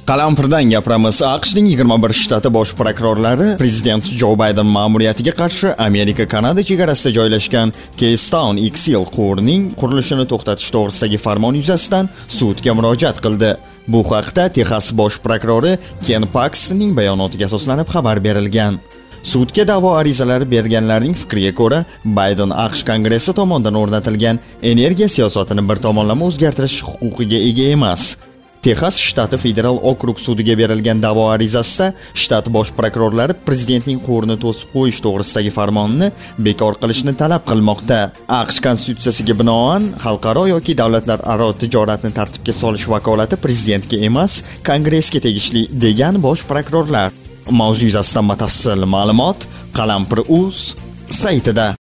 Qalampirdan gapiramiz. AQShning 21 shtati bosh prokurorlari prezident Jo Bayden ma'muriyatiga qarshi Amerika-Kanada chegarasida joylashgan Keystone XL quvurining qurilishini to'xtatish to'g'risidagi farmon yuzasidan sudga murojaat qildi. Bu haqda Texas bosh prokurori Ken Paxtonning bayonotiga asoslanib xabar berilgan. Sudga da'vo arizalari berganlarning fikriga ko'ra, Bayden AQSh Kongressi tomonidan o'rnatilgan energiya siyosatini bir tomonlama o'zgartirish huquqiga ega emas. Texas shtati federal okrug sudiga berilgan da'vo arizasida shtat bosh prokurorlari prezidentning quvurini to'sib qo'yish to'g'risidagi farmonni bekor qilishni talab qilmoqda. AQSh konstitutsiyasiga binoan xalqaro yoki davlatlararo tijoratni tartibga solish vakolati prezidentga emas, Kongressga tegishli degan bosh prokurorlar. Mavzu yuzasidan batafsil ma'lumot Qalampir.uz saytida.